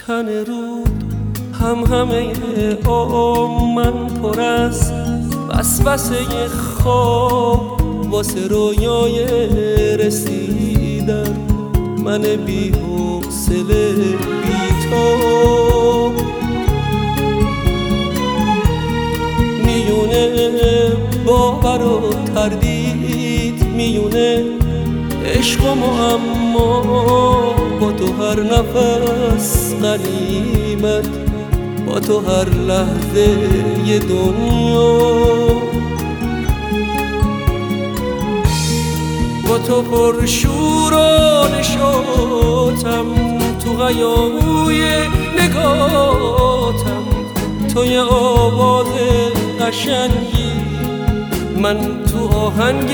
تن رود همه من پر از وسوسه خواب واسه رویای رسیدن. من بی حوصله بی تو میونه باور و تردید، میونه عشق و معما، با تو هر نفس غنیمت، با تو هر لحظه ی دنیا. با تو پر شور و نشاطم، تو هیاهوی نگاتم، تو یه آواز قشنگی، من تو آهنگ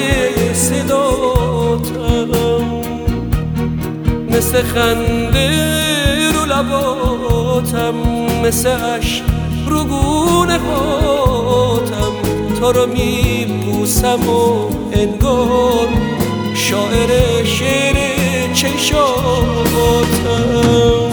صداتم. مثل خنده رو لباتم، مثل عشق رو گونه هاتم، تو رو میبوسم و انگار شاعر شعر چشاتم.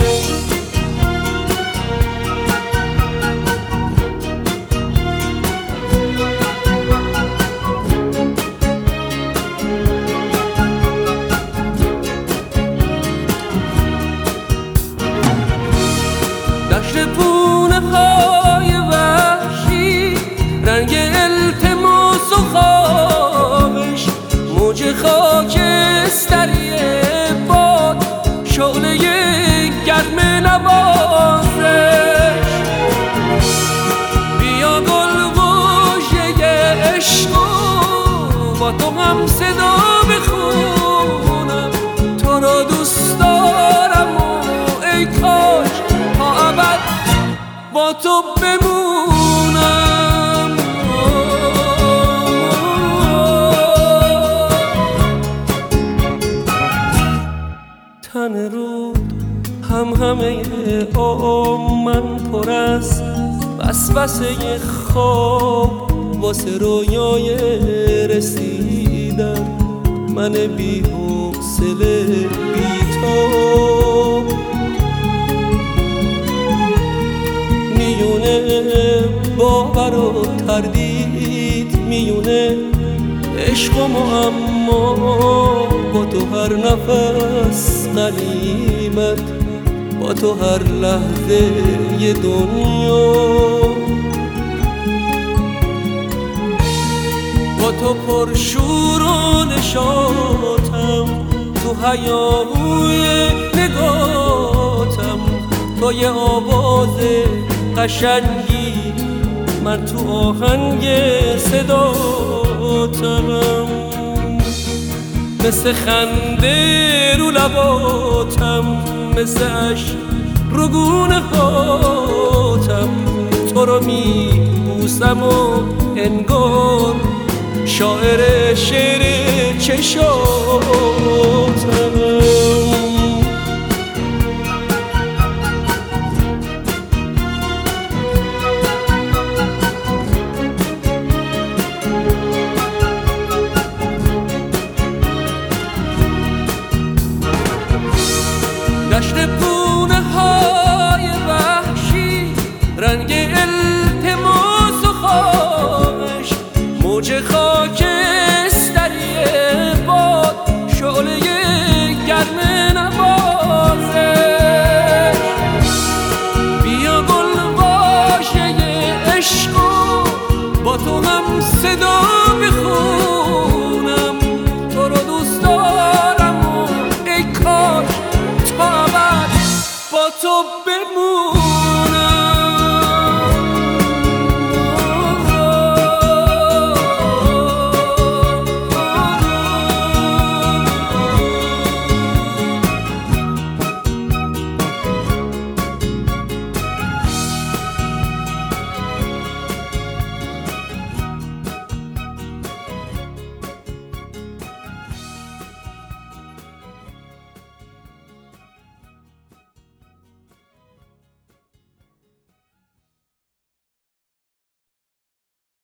دشت پونه های وحشی، رنگ التماس و خوابش، موج خاکستری باد، شعله گرم نوازش. بیا گلگوشه عشق با تو هم صدا بخونم، تو رو دوست دارم و ای کاش تا ابد با تو بمونم. تن رود همه من پر از وسوسه خواب واسه رویای رسیدن. من بی حوصله بی تو میونه باور و تردید، میونه عشق و معما، با تو هر نفس غنیمت، با تو هر لحظه ی دنیا. با تو پر شور و نشاطم، تو هیاهوی نگاتم، تو یه آواز قشنگی، من تو آهنگ صداتم. مثل خنده رو لباتم، مثل عشق رو گونه هاتم، تو رو میبوسم و انگار شاعر شعر چشاتم. دشت